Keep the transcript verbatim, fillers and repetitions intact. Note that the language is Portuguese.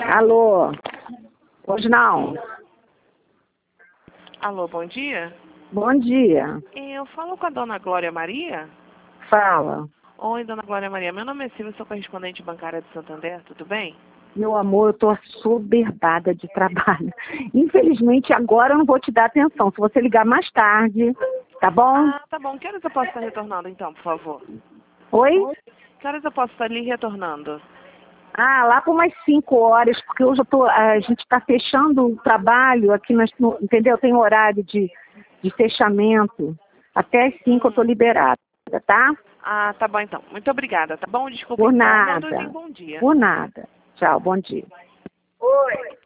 Alô? Hoje não. Alô, bom dia. Bom dia. Eu falo com a dona Glória Maria? Fala. Oi, dona Glória Maria. Meu nome é Silvia, sou correspondente bancária de Santander, tudo bem? Meu amor, eu tô assoberbada de trabalho. Infelizmente, agora eu não vou te dar atenção. Se você ligar mais tarde, tá bom? Ah, tá bom. Que horas eu posso estar retornando, então, por favor? Oi? Que horas eu posso estar ali retornando? Ah, lá por umas cinco horas, porque hoje eu tô, a gente está fechando o trabalho aqui, nós, no- entendeu? Tem horário de, de fechamento. Até as cinco eu tô liberada, tá? Ah, tá bom, então. Muito obrigada, tá bom? Desculpa, Por então. Não, Deus, nada. bom dia. Por nada. Tchau, bom dia. Oi.